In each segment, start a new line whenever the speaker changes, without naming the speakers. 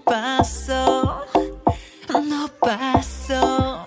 pasó, no pasó.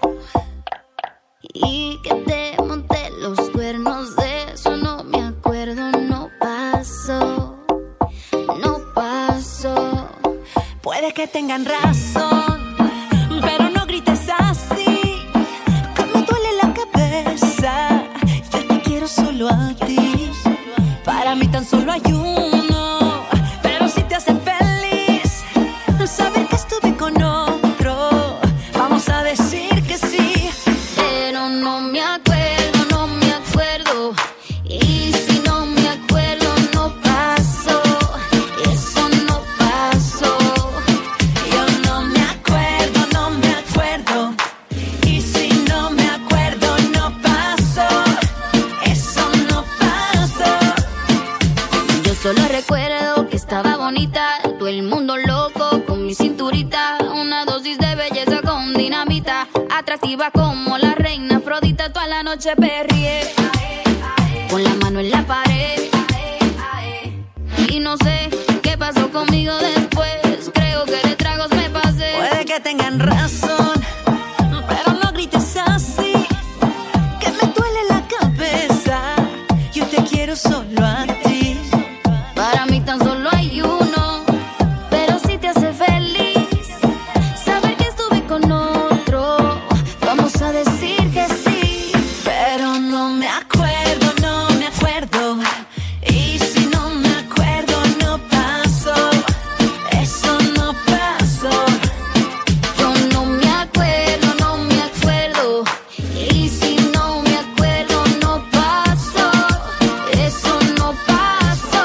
Y que te monté los cuernos, de eso no me acuerdo, no pasó, no pasó.
Puede que tengan razón, pero no grites así, que me duele la cabeza. Yo te quiero solo a ti, para mí tan solo hay uno. Pero si te hace feliz saber que estuve con otro, vamos a decir que sí.
Pero no me acuerdo, no me acuerdo. Y si no me acuerdo, no pasó, eso no pasó.
Yo no me acuerdo, no me acuerdo. Y si no me acuerdo, no pasó, eso no pasó.
Yo solo recuerdo que estaba bonita, todo el mundo loco con mi cinturita, una dosis de belleza con dinamita, atractiva como la reina Afrodita, toda la noche perrié, con la mano en la pared. Y no sé qué pasó conmigo después, creo que de tragos me pasé.
Puede que tengan razón, pero no grites así, que me duele la cabeza. Yo te quiero solo a ti,
Para mí tan solo hay uno, pero si te hace feliz saber que estuve con otro, vamos a decir que sí.
pero no me acuerdo, no me acuerdo. Y si no me acuerdo, no pasó, eso no pasó.
Yo no me acuerdo, no me acuerdo. Y si no me acuerdo, no pasó, eso no pasó.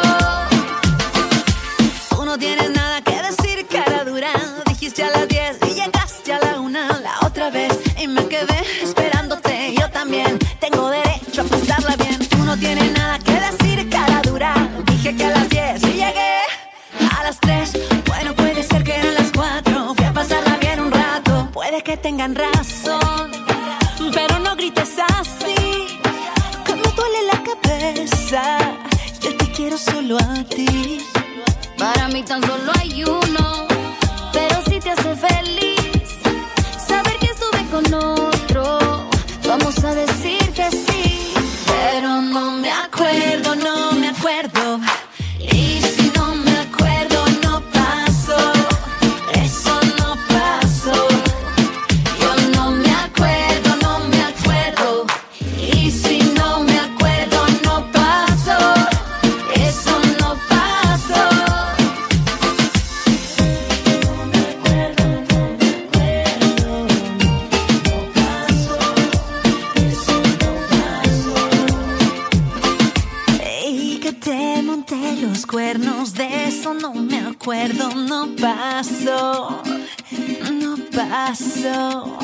Tú no tienes nada que decir, cara dura. Dijiste a las 10 y llegaste a la 1 la otra vez, y me quedé esperándote. Yo también tengo derecho a pasarla bien. Tú no tienes nada que decir, cara dura. Dije que a las 10 y llegué a las 3. Bueno, puede ser que eran las 4. Fui a pasarla bien un rato. Puede que tengan razón, pero no grites así, que me duele la cabeza. Yo te quiero solo a ti.
Para mí tan solo hay uno, pero si te hace feliz saber que estuve con otro, vamos a decir que sí.
Pero no me acuerdo, no me acuerdo. Y si no me acuerdo, no pasó, eso no pasó. Yo no me acuerdo, no me acuerdo. Y si no me acuerdo, no pasó, eso no pasó. No me acuerdo, no me acuerdo. No pasó, eso no pasó. Y que te monté los cuernos, de eso no me acuerdo, no pasó, no pasó.